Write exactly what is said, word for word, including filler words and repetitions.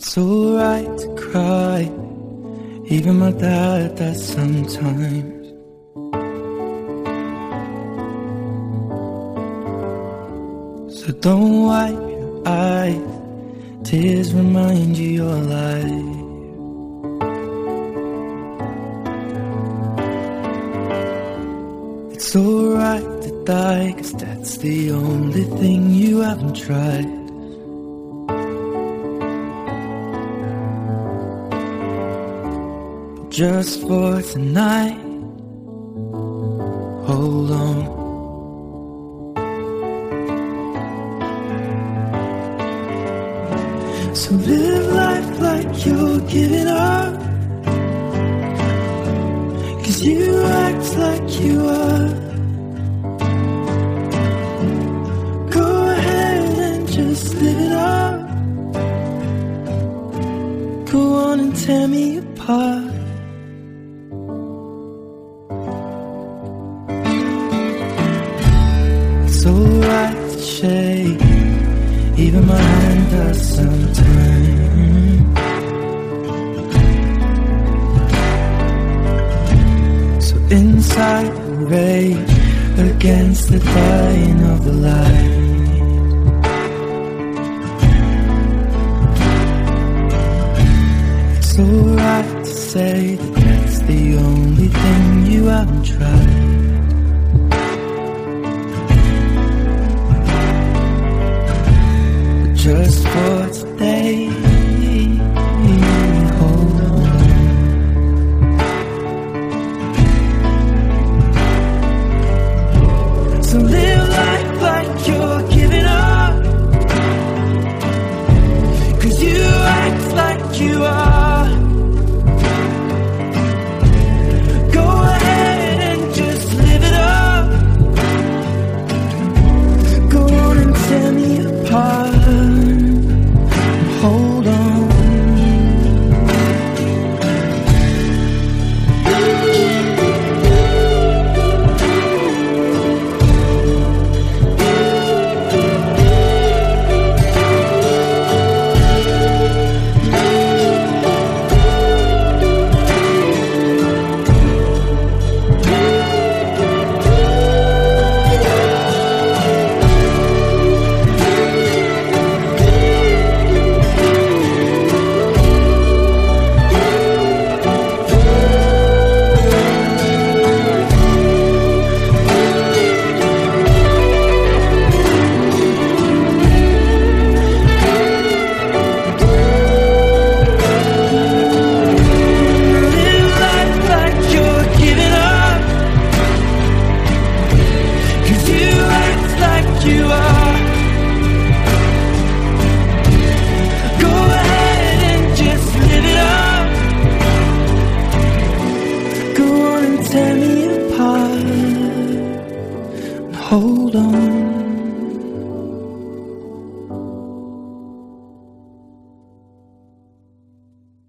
It's alright to cry, even my dad does sometimes. So don't wipe your eyes, tears remind you you're alive. It's alright to die, 'cause that's the only thing you haven't tried. But just for tonight, hold on. So live life like you're giving up, 'cause you act like you are. Go ahead and just live it up. Go on and tear me apart. It's alright to shake, even my hand does sometimes. So inside the rage, against the dying of the light. It's alright to say that that's the only thing you haven't tried. Just for today, hold on. So live life like you're giving up, 'cause you act like you are. Go ahead and just live it up. Go on and tear me apart. Hold on. Tell me